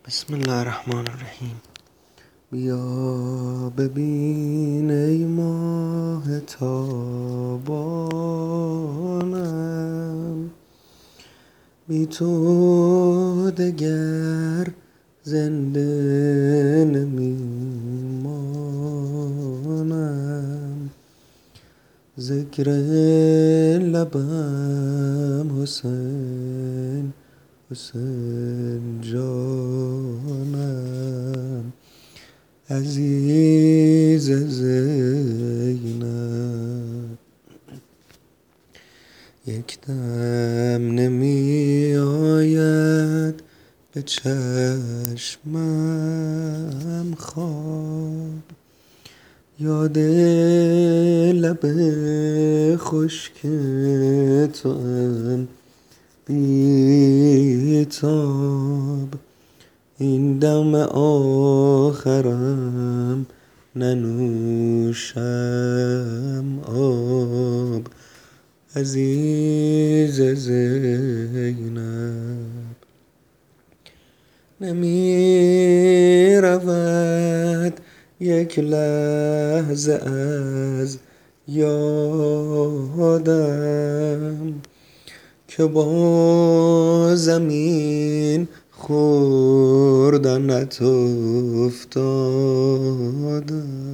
بسم الله الرحمن الرحیم. بیا ببین ای ماه تابانم، بی تو دگر زنده نمیمانم. ذکر لبم حسین حسین جانم، عزیز زینب. یک دم نمی آید به چشمم خواب، یاد لب خشک توام بی تاب. این دم آخرم ننوشم آب، عزیز زینب. نمی رود یک لحظه از یادم که با زمین خوردنت افتادم.